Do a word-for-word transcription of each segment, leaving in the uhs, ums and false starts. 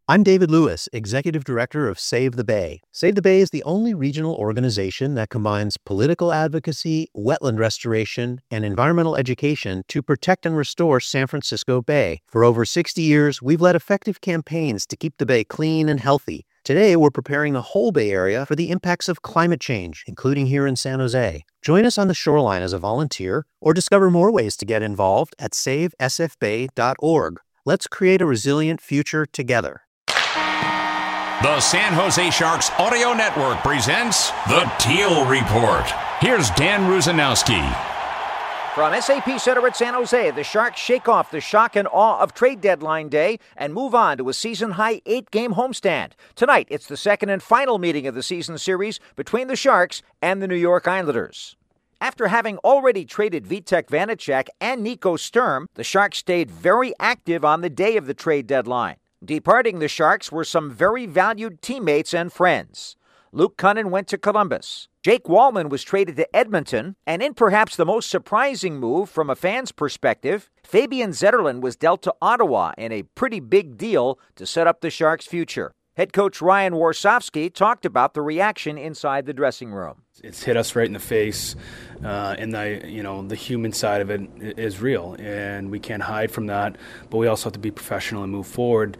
I'm David Lewis, Executive Director of Save the Bay. Save the Bay is the only regional organization that combines political advocacy, wetland restoration, and environmental education to protect and restore San Francisco Bay. For over sixty years, we've led effective campaigns to keep the Bay clean and healthy. Today, we're preparing the whole Bay Area for the impacts of climate change, including here in San Jose. Join us on the shoreline as a volunteer or discover more ways to get involved at save s f bay dot org. Let's create a resilient future together. The San Jose Sharks Audio Network presents The Teal Report. Here's Dan Rusanowski. From S A P Center at San Jose, the Sharks shake off the shock and awe of trade deadline day and move on to a season-high eight-game homestand. Tonight, it's the second and final meeting of the season series between the Sharks and the New York Islanders. After having already traded Vitek Vanacek and Nico Sturm, the Sharks stayed very active on the day of the trade deadline. Departing the Sharks were some very valued teammates and friends. Luke Kunin went to Columbus. Jake Walman was traded to Edmonton, and in perhaps the most surprising move from a fan's perspective, Fabian Zetterlund was dealt to Ottawa in a pretty big deal to set up the Sharks' future. Head coach Ryan Warsofsky talked about the reaction inside the dressing room. It's hit us right in the face, uh, and the you know the human side of it is real, and we can't hide from that. But we also have to be professional and move forward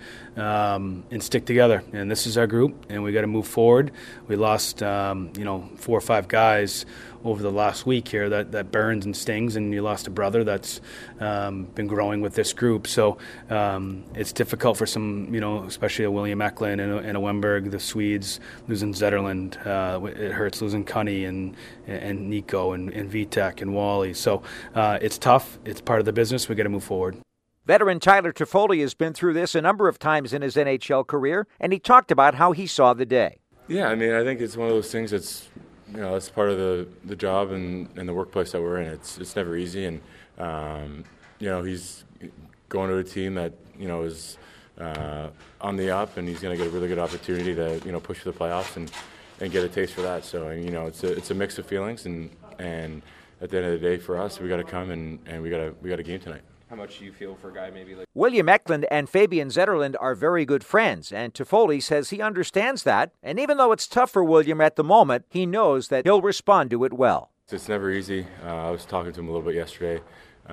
um, and stick together. And this is our group, and we got to move forward. We lost um, you know four or five guys over the last week here that, that burns and stings, and you lost a brother that's um, been growing with this group. So um, it's difficult for some, you know, especially a William Eklund and a, and a Wemberg, the Swedes, losing Zetterlund. Uh, it hurts losing Cunny and and Nico and, and Vitek and Wally. So uh, it's tough. It's part of the business. We got to move forward. Veteran Tyler Toffoli has been through this a number of times in his N H L career, and he talked about how he saw the day. Yeah, I mean, I think it's one of those things that's, you know, that's part of the, the job and, and the workplace that we're in. It's it's never easy, and um, you know, he's going to a team that, you know, is uh, on the up, and he's going to get a really good opportunity to, you know, push for the playoffs and, and get a taste for that. So, and, you know, it's a it's a mix of feelings, and and at the end of the day, for us, we got to come and, and we got to we got a game tonight. How much do you feel for a guy maybe like William Eklund and Fabian Zetterlund are very good friends, and Toffoli says he understands that, and even though it's tough for William at the moment, he knows that he'll respond to it well. It's never easy. Uh, I was talking to him a little bit yesterday.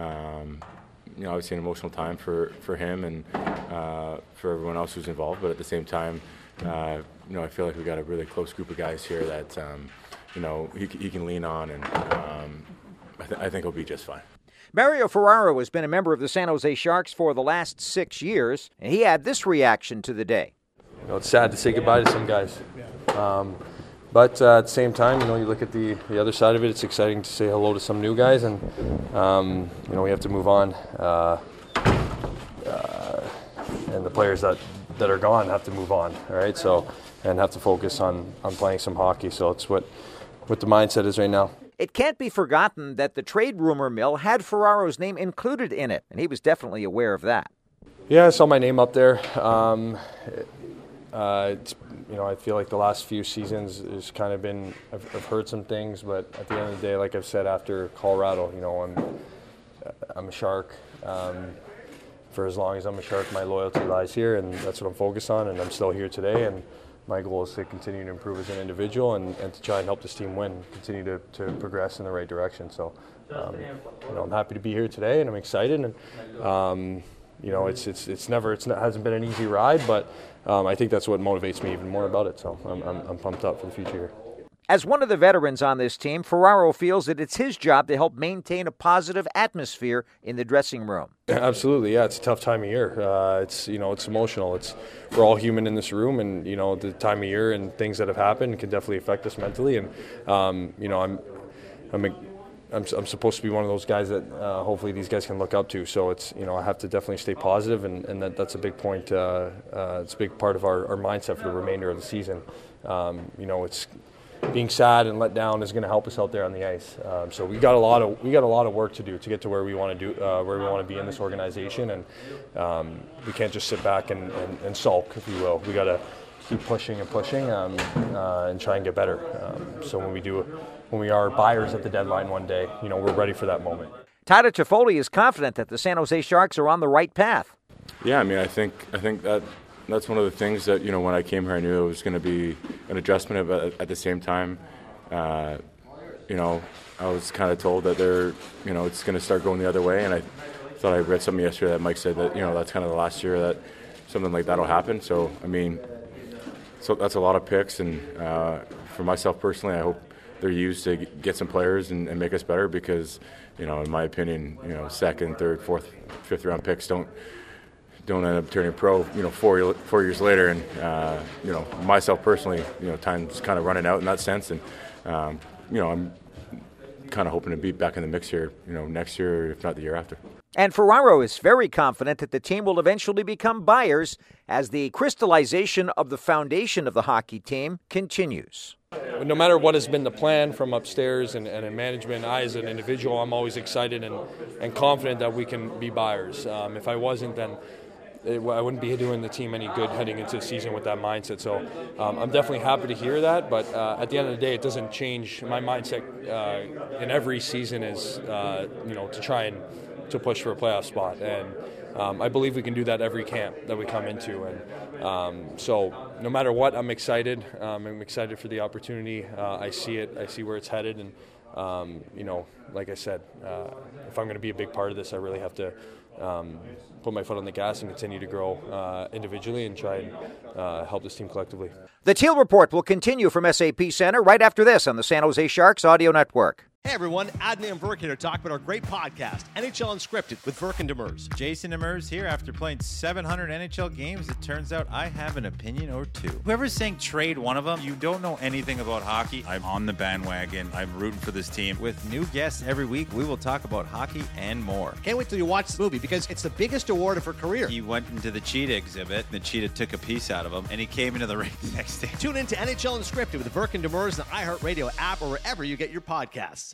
Um, you know, obviously an emotional time for, for him and uh, for everyone else who's involved, but at the same time, uh, you know, I feel like we got a really close group of guys here that, um, you know, he, he can lean on, and um, I, th- I think he'll be just fine. Mario Ferraro has been a member of the San Jose Sharks for the last six years, and he had this reaction to the day. You know, it's sad to say goodbye to some guys. Um, but uh, at the same time, you know, you look at the, the other side of it, it's exciting to say hello to some new guys, and, um, you know, we have to move on. Uh, uh, and the players that, that are gone have to move on, all right? So, and have to focus on, on playing some hockey. So it's what, what the mindset is right now. It can't be forgotten that the trade rumor mill had Ferraro's name included in it, and he was definitely aware of that. Yeah, I saw my name up there. Um, uh, it's, you know, I feel like the last few seasons has kind of been, I've, I've heard some things, but at the end of the day, like I've said after Colorado, you know, I'm, I'm a Shark. Um, for as long as I'm a Shark, my loyalty lies here, and that's what I'm focused on, and I'm still here today. And my goal is to continue to improve as an individual and, and to try and help this team win, continue to, to progress in the right direction. So, um, you know, I'm happy to be here today, and I'm excited. And um, you know, it's it's it's never it's not, hasn't been an easy ride, but um, I think that's what motivates me even more about it. So I'm I'm, I'm pumped up for the future here. As one of the veterans on this team, Ferraro feels that it's his job to help maintain a positive atmosphere in the dressing room. Absolutely, yeah. It's a tough time of year. Uh, it's you know it's emotional. It's we're all human in this room, and you know the time of year and things that have happened can definitely affect us mentally. And um, you know I'm I'm a, I'm I'm supposed to be one of those guys that uh, hopefully these guys can look up to. So it's you know I have to definitely stay positive, and, and that, that's a big point. Uh, uh, it's a big part of our, our mindset for the remainder of the season. Um, you know it's. Being sad and let down is going to help us out there on the ice. Um, so we got a lot of we got a lot of work to do to get to where we want to do uh, where we want to be in this organization, and um, we can't just sit back and, and, and sulk, if you will. We got to keep pushing and pushing um, uh, and try and get better. Um, so when we do when we are buyers at the deadline one day, you know we're ready for that moment. Tyler Toffoli is confident that the San Jose Sharks are on the right path. Yeah, I mean, I think I think that that's one of the things that, you know, when I came here, I knew it was going to be an adjustment, but at the same time, uh, you know, I was kind of told that they're, you know, it's going to start going the other way, and I thought I read something yesterday that Mike said that, you know, that's kind of the last year that something like that will happen. So, I mean, so that's a lot of picks, and uh, for myself personally, I hope they're used to get some players and, and make us better because, you know, in my opinion, you know, second, third, fourth, fifth round picks don't don't end up turning pro, you know, four four years later. And uh, you know, myself personally, you know, time's kind of running out in that sense, and um, you know, I'm kind of hoping to be back in the mix here, you know, next year, if not the year after. And Ferraro is very confident that the team will eventually become buyers as the crystallization of the foundation of the hockey team continues. No matter what has been the plan from upstairs and, and in management, I as an individual, I'm always excited and, and confident that we can be buyers. Um, if I wasn't, then it, I wouldn't be doing the team any good heading into the season with that mindset. So um, I'm definitely happy to hear that, but uh, at the end of the day, it doesn't change. My mindset uh, in every season is, uh, you know, to try and to push for a playoff spot, and um, I believe we can do that every camp that we come into. And um, so, no matter what, I'm excited. Um, I'm excited for the opportunity. Uh, I see it. I see where it's headed, and um, you know, like I said, uh, if I'm going to be a big part of this, I really have to um, put my foot on the gas and continue to grow uh, individually and try and uh, help this team collectively. The Teal Report will continue from S A P Center right after this on the San Jose Sharks Audio Network. Hey everyone, Adnan Verk here to talk about our great podcast, N H L Unscripted with Verk and Demers. Jason Demers here. After playing seven hundred N H L games, it turns out I have an opinion or two. Whoever's saying trade one of them, you don't know anything about hockey. I'm on the bandwagon. I'm rooting for this team. With new guests every week, we will talk about hockey and more. Can't wait till you watch the movie because it's the biggest award of her career. He went into the cheetah exhibit. The cheetah took a piece out of him, and he came into the ring the next day. Tune in to N H L Unscripted with Verk and Demers, the iHeartRadio app, or wherever you get your podcasts.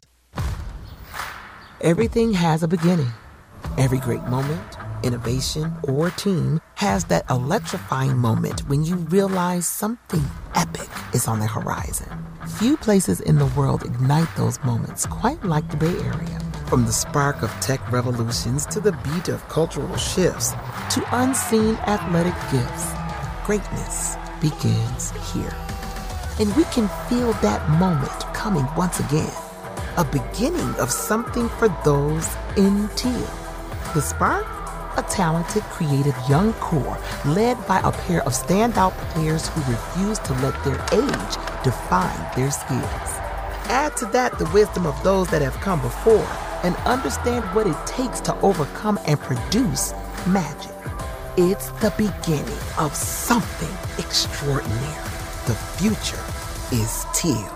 Everything has a beginning. Every great moment, innovation, or team has that electrifying moment when you realize something epic is on the horizon. Few places in the world ignite those moments quite like the Bay Area. From the spark of tech revolutions to the beat of cultural shifts to unseen athletic gifts, greatness begins here. And we can feel that moment coming once again. A beginning of something for those in teal. The spark? A talented, creative young core led by a pair of standout players who refuse to let their age define their skills. Add to that the wisdom of those that have come before and understand what it takes to overcome and produce magic. It's the beginning of something extraordinary. The future is teal.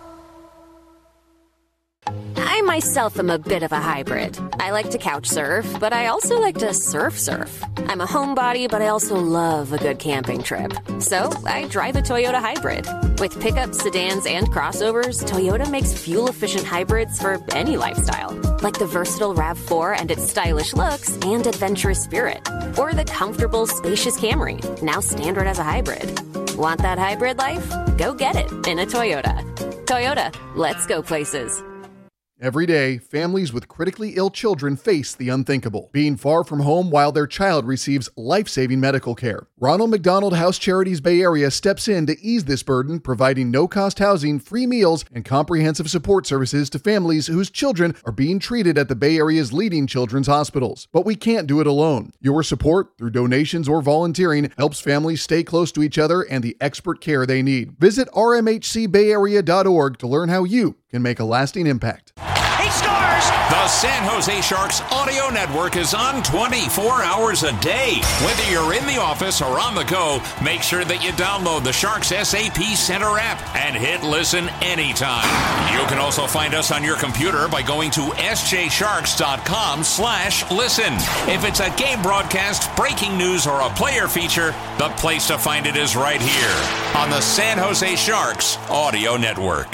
I myself am a bit of a hybrid. I like to couch surf, but I also like to surf surf. I'm a homebody, but I also love a good camping trip. So I drive a Toyota hybrid. With pickups, sedans, and crossovers, Toyota makes fuel-efficient hybrids for any lifestyle. Like the versatile RAV four and its stylish looks and adventurous spirit. Or the comfortable, spacious Camry, now standard as a hybrid. Want that hybrid life? Go get it in a Toyota. Toyota, let's go places. Every day, families with critically ill children face the unthinkable, being far from home while their child receives life-saving medical care. Ronald McDonald House Charities Bay Area steps in to ease this burden, providing no-cost housing, free meals, and comprehensive support services to families whose children are being treated at the Bay Area's leading children's hospitals. But we can't do it alone. Your support, through donations or volunteering, helps families stay close to each other and the expert care they need. Visit r m h c bay area dot org to learn how you can make a lasting impact. He scores! The San Jose Sharks Audio Network is on twenty-four hours a day. Whether you're in the office or on the go, make sure that you download the Sharks S A P Center app and hit listen anytime. You can also find us on your computer by going to s j sharks dot com slash listen. If it's a game broadcast, breaking news, or a player feature, the place to find it is right here on the San Jose Sharks Audio Network.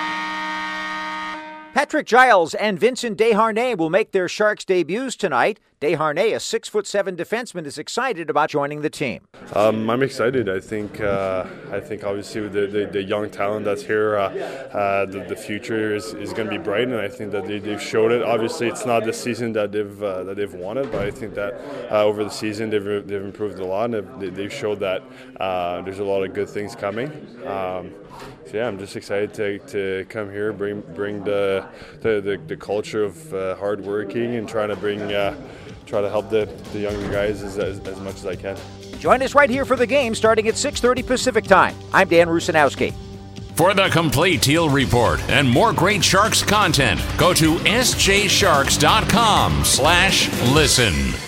Patrick Giles and Vincent Desharnais will make their Sharks debuts tonight. Desharnais, a six foot seven defenseman, is excited about joining the team. Um, I'm excited. I think uh, I think obviously with the, the, the young talent that's here, uh, uh, the, the future is, is going to be bright, and I think that they, they've showed it. Obviously, it's not the season that they've uh, that they've wanted, but I think that uh, over the season they've they've improved a lot, and they've, they've showed that uh, there's a lot of good things coming. Um, so yeah, I'm just excited to, to come here, bring bring the the, the, the culture of uh, hard working and trying to bring uh, try to help the, the younger guys as, as as much as I can. Join us right here for the game starting at six thirty Pacific Time. I'm Dan Rusanowski. For the complete Teal Report and more great Sharks content, go to s j sharks dot com slash listen.